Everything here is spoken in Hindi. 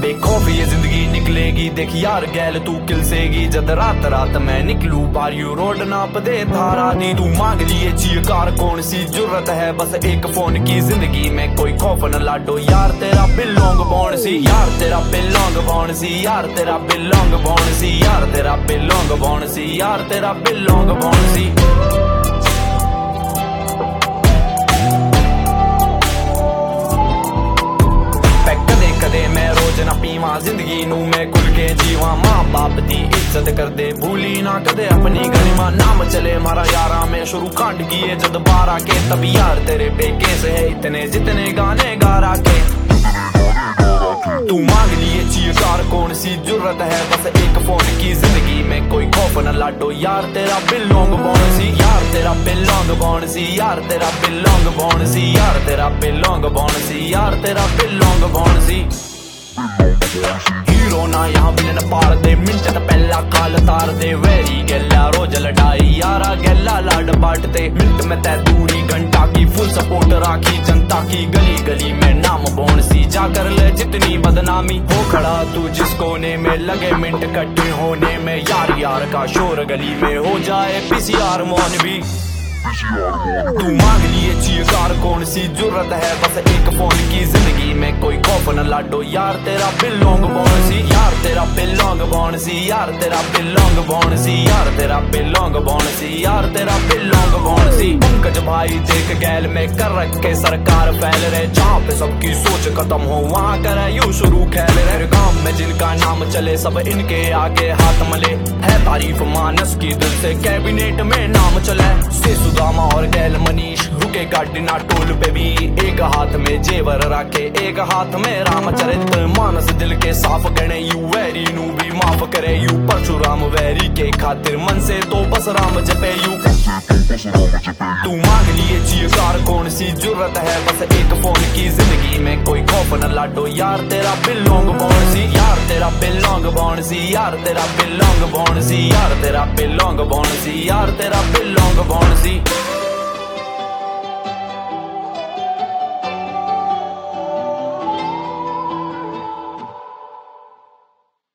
बेखौफ ये जिंदगी निकलेगी, देख यार गैल तू किलसेगी। जद रात रात मैं निकलू बारियो रोड नाप दे धारा दी। तू मांग लिए चाहिए कार, कौन सी जरूरत है बस एक फोन की। जिंदगी में कोई खौफ न लाडो यार, तेरा बिलोंग बॉन्ड सी यार, तेरा बिलोंग बॉन्ड सी यार, तेरा बिलोंग बॉन्ड सी यार, तेरा बिलोंग बॉन्ड सी यार, तेरा बिलोंग बॉन्ड सी। मैं रोज ना पीवा जिंदगी नू मैं खुल के जीवा। माँ बाप दी इज्जत कर दे भूली ना कदे अपनी गरिमा। नाम चले मारा यारा में शुरू कांड किए जद 12 के, तब यार तेरे बेके से है इतने जितने गाने गा के। तू मांग लिए चाहिए कार, कौन सी जरूरत है बस एक फोन की। जिंदगी में कोई खौफ न लाडो यार, तेरा बिलोंग बॉन्ड सी यार, तेरा बिलोंग बॉन्ड सी यार, तेरा बिलोंग बॉन्ड सी यार, तेरा बिलोंग बॉन्ड सी यार, तेरा बिलोंग बॉन्ड सी। हीरो ना यहाँ विलन पार दे, मिंट पहला काल तार दे। वेरी गैला रोज लड़ाई यारा गैला लाड बांटते। मिंट में तय दूरी घंटा की फुल सपोर्ट राखी जनता की। गली गली में नाम बॉन्ड सी जा कर ले जितनी बदनामी। हो खड़ा तू जिस कोने में लगे मिंट कट्टे होने में। यार यार का शोर गली में हो जाए पीसीआर मौन भी। तू मांग लिए चाहिए कार, कौन सी जरूरत है बस एक फोन की। जिंदगी में कोई खौफ न लाडो यार, तेरा बिलोंग बॉन्ड सी यार, तेरा बिलोंग बॉन्ड सी यार, तेरा बिलोंग बॉन्ड सी यार, तेरा बिलोंग बॉन्ड सी यार, तेरा बिलोंग बॉन्ड सी। पंकज भाई देख गैल में कर रखे सरकार फैल रहे। जहाँ पे सबकी सोच खत्म हो वहाँ करे यूं शुरू खेल रहे। गाँव में जिनका नाम चले सब इनके आगे हाथ मले। है तारीफ मानस की दिल से कैबिनेट में नाम चले। सुदामा और गैल मनीष रुके गाड़ीना टोल पे भी। एक हाथ में जेवर रखे एक हाथ में रामचरित मानस। दिल के साफ गणे यू वैरी नू भी माफ करे यू। परशुराम वैरी के खातिर मन से तो बस राम जपे यू। तू मांग लिए चाहिए कार, कौन सी जरूरत है बस एक फोन की। जिंदगी में कोई खौफ न लाडो यार, तेरा बिलोंग बॉन्ड सी यार, तेरा बिलोंग बॉन्ड सी यार, तेरा बिलोंग बॉन्ड सी यार, तेरा बिलोंग बॉन्ड सी यार, तेरा बिलोंग बॉन्ड सी।